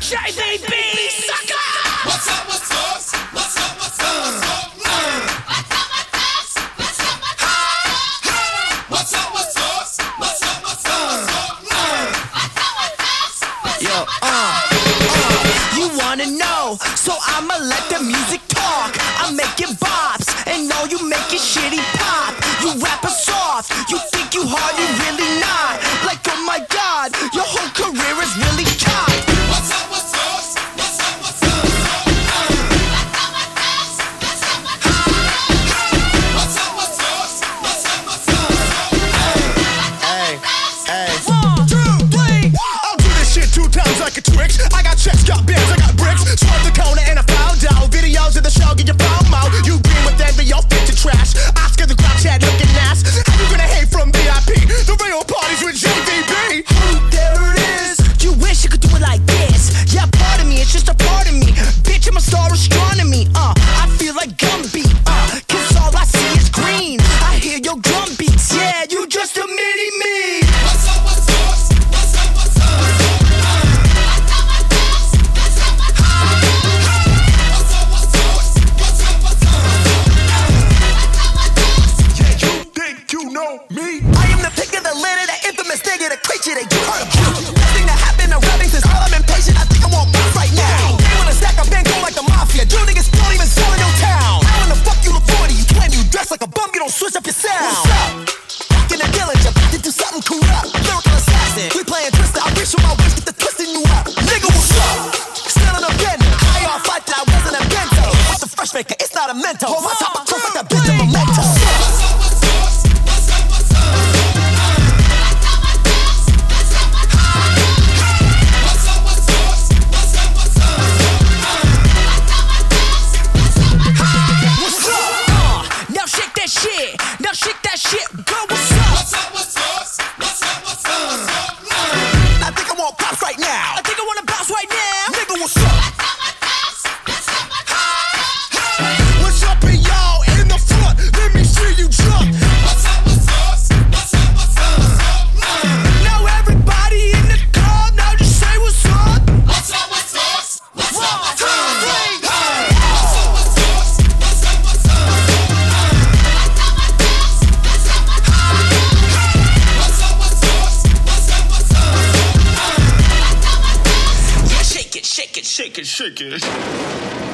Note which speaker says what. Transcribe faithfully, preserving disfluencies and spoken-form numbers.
Speaker 1: J V B, sucker!
Speaker 2: What's up, what's up? What's up, what's up? What's up? What's up, what's up? What's up, what's up?
Speaker 1: Yo, uh, uh, you wanna know, so I'ma let the music talk. I'm making bops, and no, you making shitty pop. You rapping soft, you think you hard, you really not. Like, oh my god, your whole career is really chopped.
Speaker 2: What's up, what's up? What's up, what's up? What's up, what's up? What's up, what's up?
Speaker 1: Hey, hey.
Speaker 3: One, two, three. I'll do this shit two times like a Twix. I got checks, got bands, I got bricks. Swerve the corner and I found out. Videos of the show, get your phone out. You green with envy, you're fit to trash. Oscar the Grouch head looking ass. How you gonna hate from V I P? The real parties with J V B.
Speaker 1: Oh, there it is. You wish you could do it like this. Yeah, part of me, it's just a part of me. Bitch, I'm a star astronomy. Uh, I feel like Gumby. Uh, cause all I see is green. I hear your drum beats. Yeah, you just a mini me.
Speaker 2: What's up, what's up? What's up, what's up? What's up, what's up? What's up, what's up?
Speaker 3: Yeah, you think you know me? I am the pick of the litter, the infamous nigga, the creature that you heard of. Nothing that happened to rapping since all I'm impatient. I think I want bounce right now. They wanna stack up and go like the mafia. You niggas don't even sell in no town. How in the fuck you look forty? You claim you dress like a bum, you don't switch up your sound. What's up? Back in the village, I'm about to do something corrupt. Lyrical assassin, we playing Twister. I reach for my waist, get the twisting you up. Nigga, what's up? Still in a bender. High off fight that I wasn't a bento. What's the fresh maker? It's not a mental. Hold my top, I cruise like a bitch of memento.
Speaker 2: What's up, what's up? What's up, what's up? What's up, what's up? What's up, what's up?
Speaker 1: What's up? Uh, now shake that shit. Now shake that shit. Girl, what's up?
Speaker 2: What's up, what's up? What's up, what's up?
Speaker 3: I think I want pops right now.
Speaker 1: I think I wanna bounce right now.
Speaker 3: Nigga, what's up? What's up, and y'all in the front? Let me see you jump.
Speaker 2: What's up, what's up? What's up, what's up?
Speaker 1: Now everybody in the club, now just say what's up.
Speaker 2: What's up, what's up? What's up, what's up?
Speaker 1: Three.
Speaker 2: What's up, what's up? What's up, what's up? What's up, what's up? What's up, what's up?
Speaker 1: Yeah, shake it, shake it, shake it, shake it.